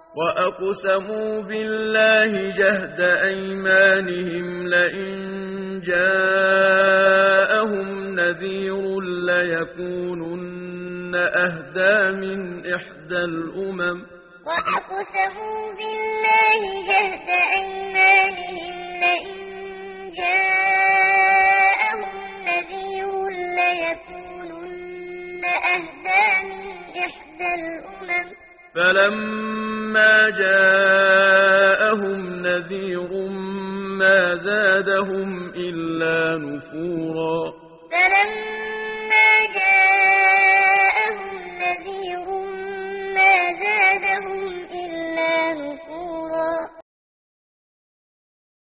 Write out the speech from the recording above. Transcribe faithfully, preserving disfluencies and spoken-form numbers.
وأقسموا بالله جهد أيمانهم لئن جاءهم نذير ليكونن أهدى من إحدى الأمم وأقسموا بالله جهد أيمانهم لئن جاءهم نذير ليكونن أهدى من إحدى الأمم فلما جاءهم نذير ما زادهم إلا نفورا. فلما